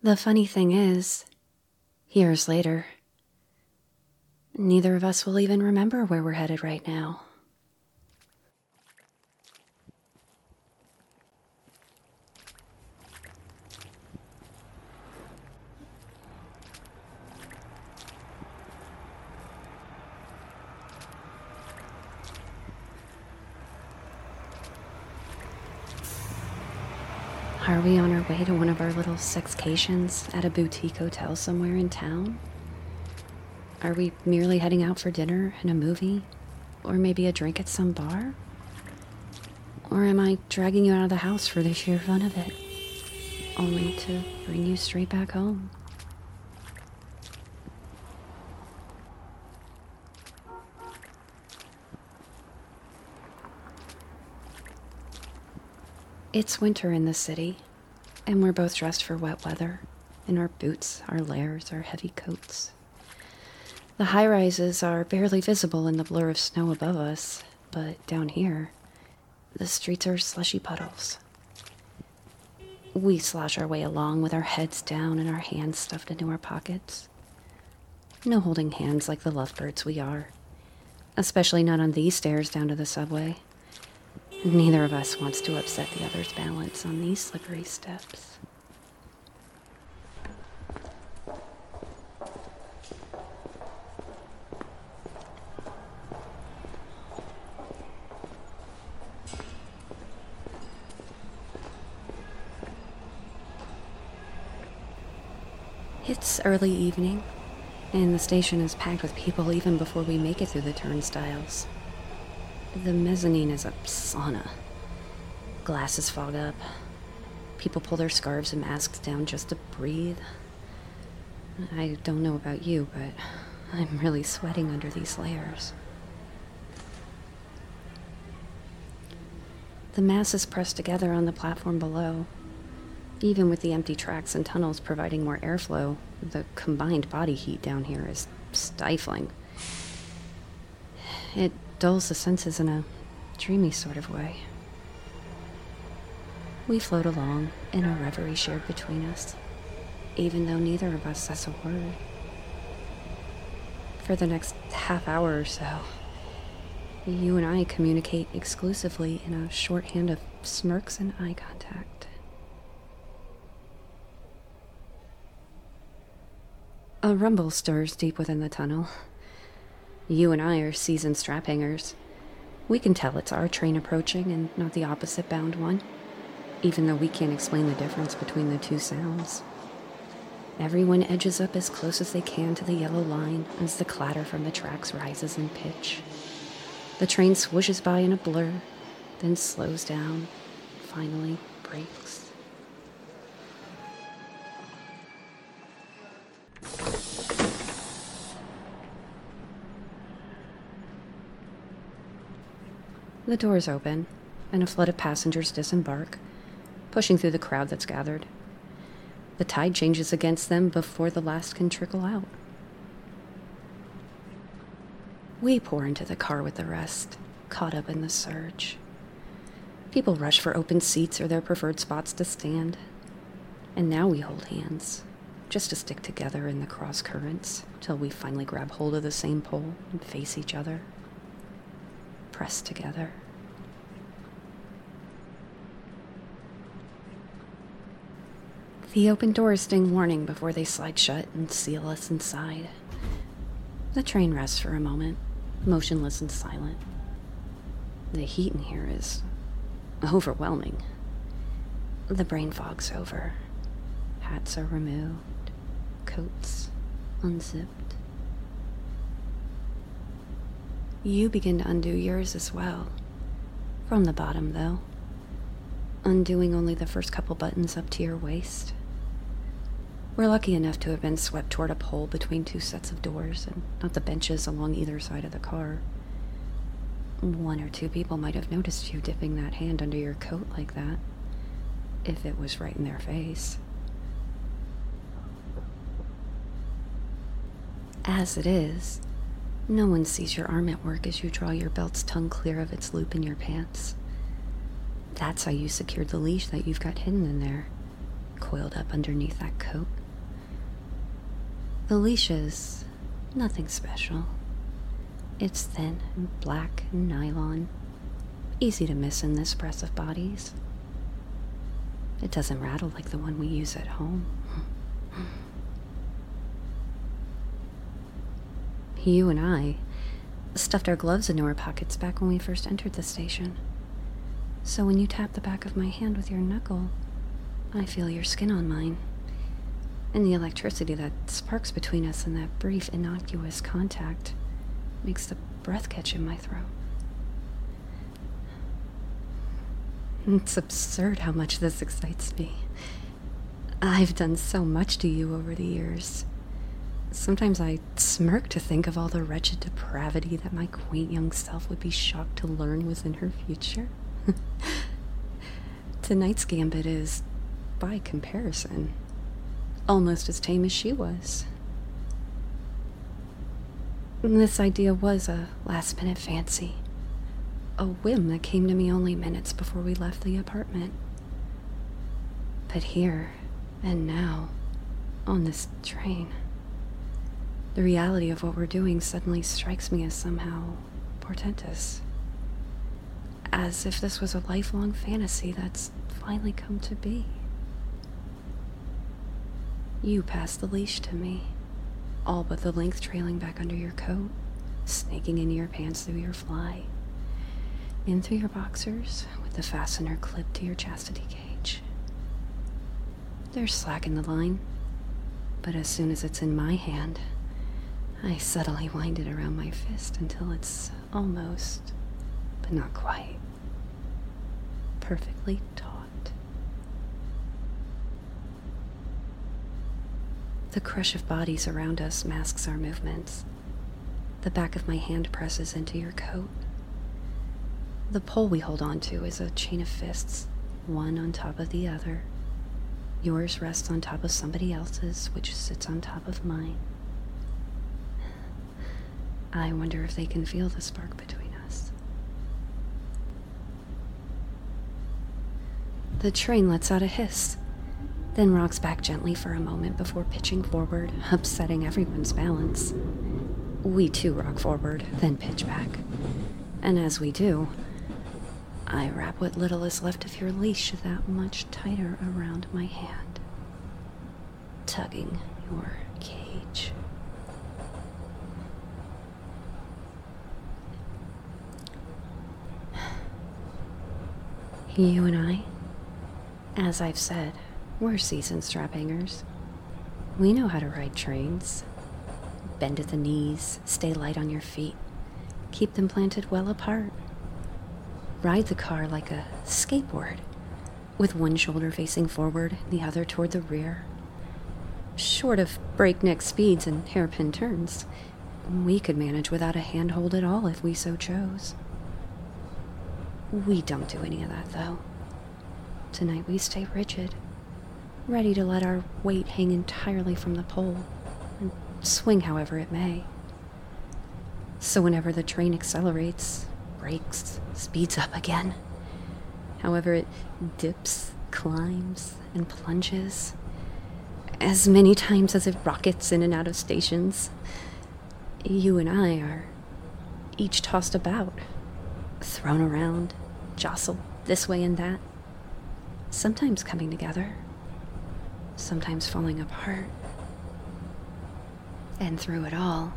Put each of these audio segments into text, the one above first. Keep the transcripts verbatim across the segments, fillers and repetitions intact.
The funny thing is, years later, neither of us will even remember where we're headed right now. Are we on our way to one of our little sexcations at a boutique hotel somewhere in town? Are we merely heading out for dinner and a movie? Or maybe a drink at some bar? Or am I dragging you out of the house for the sheer fun of it, only to bring you straight back home? It's winter in the city, and we're both dressed for wet weather, in our boots, our layers, our heavy coats. The high-rises are barely visible in the blur of snow above us, but down here, the streets are slushy puddles. We slosh our way along with our heads down and our hands stuffed into our pockets. No holding hands like the lovebirds we are, especially not on these stairs down to the subway. Neither of us wants to upset the other's balance on these slippery steps. It's early evening, and the station is packed with people even before we make it through the turnstiles. The mezzanine is a sauna. Glasses fog up. People pull their scarves and masks down just to breathe. I don't know about you, but I'm really sweating under these layers. The mass is pressed together on the platform below. Even with the empty tracks and tunnels providing more airflow, the combined body heat down here is stifling. It dulls the senses in a dreamy sort of way. We float along in a reverie shared between us, even though neither of us says a word. For the next half hour or so, you and I communicate exclusively in a shorthand of smirks and eye contact. A rumble stirs deep within the tunnel. You and I are seasoned strap hangers. We can tell it's our train approaching and not the opposite bound one, even though we can't explain the difference between the two sounds. Everyone edges up as close as they can to the yellow line as the clatter from the tracks rises in pitch. The train swooshes by in a blur, then slows down, finally brakes. The doors open, and a flood of passengers disembark, pushing through the crowd that's gathered. The tide changes against them before the last can trickle out. We pour into the car with the rest, caught up in the surge. People rush for open seats or their preferred spots to stand. And now we hold hands, just to stick together in the cross currents, till we finally grab hold of the same pole and face each other. Pressed together. The open doors ding warning before they slide shut and seal us inside. The train rests for a moment, motionless and silent. The heat in here is overwhelming. The brain fog's over. Hats are removed, coats unzipped. You begin to undo yours as well. From the bottom, though. Undoing only the first couple buttons up to your waist. We're lucky enough to have been swept toward a pole between two sets of doors and not the benches along either side of the car. One or two people might have noticed you dipping that hand under your coat like that, if it was right in their face. As it is, no one sees your arm at work as you draw your belt's tongue clear of its loop in your pants. That's how you secured the leash that you've got hidden in there, coiled up underneath that coat. The leash is nothing special. It's thin and black and nylon, easy to miss in this press of bodies. It doesn't rattle like the one we use at home. You and I stuffed our gloves into our pockets back when we first entered the station. So when you tap the back of my hand with your knuckle, I feel your skin on mine, and the electricity that sparks between us in that brief, innocuous contact makes the breath catch in my throat. It's absurd how much this excites me. I've done so much to you over the years. Sometimes I smirk to think of all the wretched depravity that my quaint young self would be shocked to learn was in her future. Tonight's gambit is, by comparison, almost as tame as she was. This idea was a last-minute fancy, a whim that came to me only minutes before we left the apartment. But here and now, on this train, the reality of what we're doing suddenly strikes me as somehow portentous. As if this was a lifelong fantasy that's finally come to be. You passed the leash to me, all but the length trailing back under your coat, snaking into your pants through your fly, in through your boxers, with the fastener clipped to your chastity cage. There's slack in the line, but as soon as it's in my hand, I subtly wind it around my fist until it's almost, but not quite, perfectly taut. The crush of bodies around us masks our movements. The back of my hand presses into your coat. The pole we hold on to is a chain of fists, one on top of the other. Yours rests on top of somebody else's, which sits on top of mine. I wonder if they can feel the spark between us. The train lets out a hiss, then rocks back gently for a moment before pitching forward, upsetting everyone's balance. We too rock forward, then pitch back. And as we do, I wrap what little is left of your leash that much tighter around my hand, tugging your cage. You and I, as I've said, we're seasoned strap hangers. We know how to ride trains. Bend at the knees, stay light on your feet, keep them planted well apart. Ride the car like a skateboard, with one shoulder facing forward, the other toward the rear. Short of breakneck speeds and hairpin turns, we could manage without a handhold at all if we so chose. We don't do any of that, though. Tonight we stay rigid, ready to let our weight hang entirely from the pole and swing however it may. So whenever the train accelerates, brakes, speeds up again, however it dips, climbs, and plunges, as many times as it rockets in and out of stations, you and I are each tossed about, thrown around, jostled this way and that, sometimes coming together, sometimes falling apart. And through it all,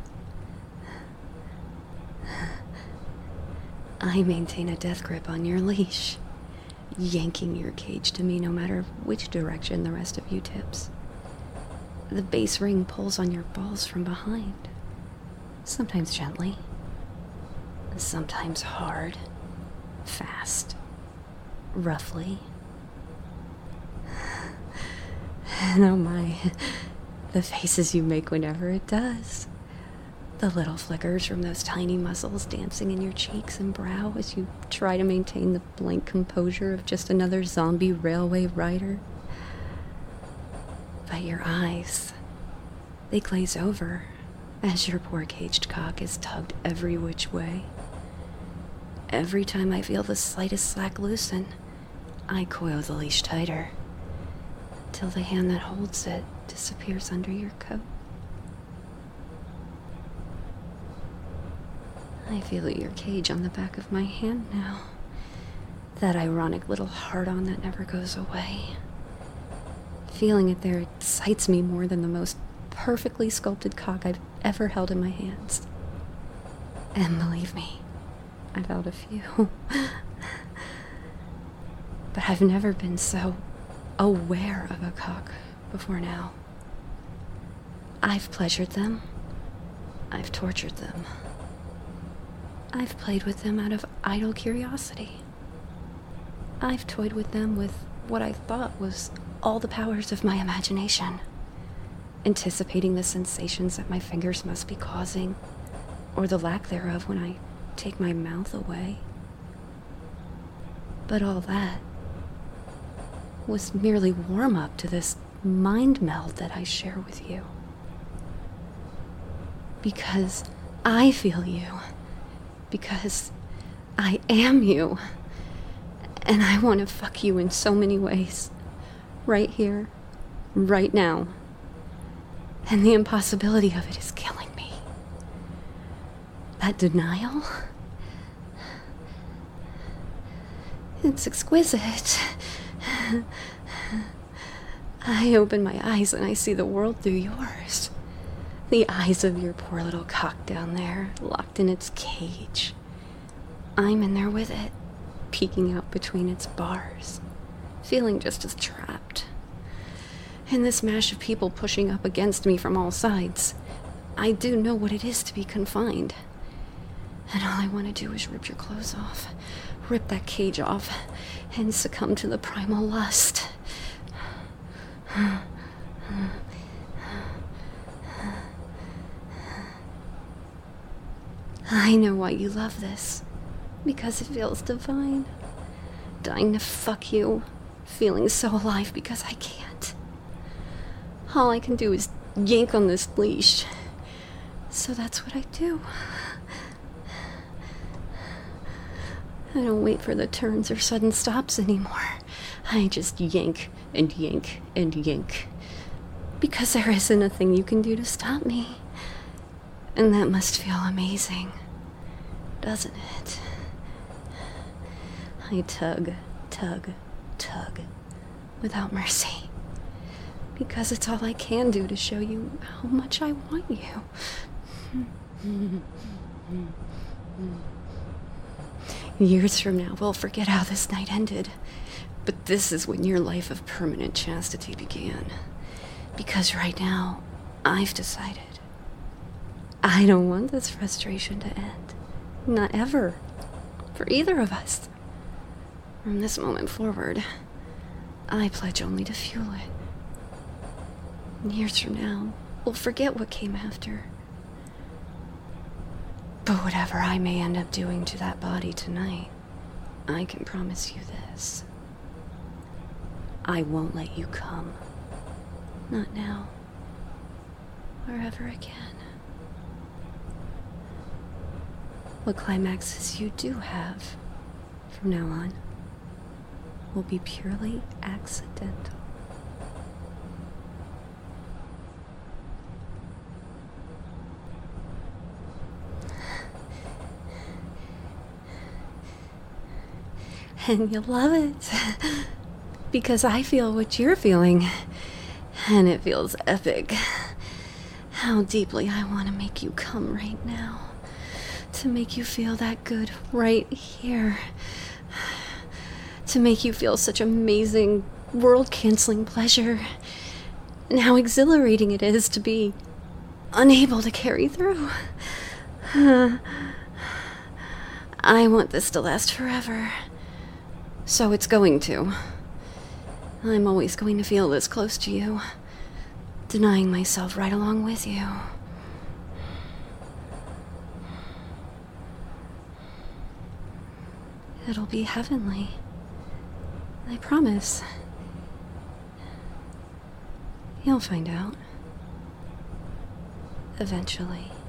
I maintain a death grip on your leash, yanking your cage to me no matter which direction the rest of you tips. The base ring pulls on your balls from behind, sometimes gently, sometimes hard, fast, roughly. And oh my, the faces you make whenever it does. The little flickers from those tiny muscles dancing in your cheeks and brow as you try to maintain the blank composure of just another zombie railway rider. But your eyes, they glaze over as your poor caged cock is tugged every which way. Every time I feel the slightest slack loosen, I coil the leash tighter, till the hand that holds it disappears under your coat. I feel your cage on the back of my hand now. That ironic little heart-on that never goes away. Feeling it there excites me more than the most perfectly sculpted cock I've ever held in my hands. And believe me, I've held a few. But I've never been so aware of a cock before now. I've pleasured them. I've tortured them. I've played with them out of idle curiosity. I've toyed with them with what I thought was all the powers of my imagination, anticipating the sensations that my fingers must be causing, or the lack thereof when I take my mouth away. But all that was merely warm-up to this mind meld that I share with you. Because I feel you. Because I am you. And I want to fuck you in so many ways. Right here. Right now. And the impossibility of it is killing me. That denial? It's exquisite. I open my eyes and I see the world through yours. The eyes of your poor little cock down there, locked in its cage. I'm in there with it, peeking out between its bars, feeling just as trapped. In this mash of people pushing up against me from all sides, I do know what it is to be confined. And all I want to do is rip your clothes off, rip that cage off, and succumb to the primal lust. I know why you love this. Because it feels divine. Dying to fuck you. Feeling so alive because I can't. All I can do is yank on this leash. So that's what I do. I don't wait for the turns or sudden stops anymore. I just yank and yank and yank. Because there isn't a thing you can do to stop me. And that must feel amazing, doesn't it? I tug, tug, tug, without mercy. Because it's all I can do to show you how much I want you. Years from now, we'll forget how this night ended. But this is when your life of permanent chastity began. Because right now, I've decided I don't want this frustration to end. Not ever. For either of us. From this moment forward, I pledge only to fuel it. Years from now, we'll forget what came after. But whatever I may end up doing to that body tonight, I can promise you this. I won't let you come. Not now. Or ever again. What climaxes you do have, from now on, will be purely accidental. And you'll love it. Because I feel what you're feeling. And it feels epic. How deeply I want to make you come right now. To make you feel that good right here. To make you feel such amazing, world-canceling pleasure. And how exhilarating it is to be unable to carry through. Uh, I want this to last forever. So it's going to. I'm always going to feel this close to you. Denying myself right along with you. It'll be heavenly. I promise. You'll find out. Eventually.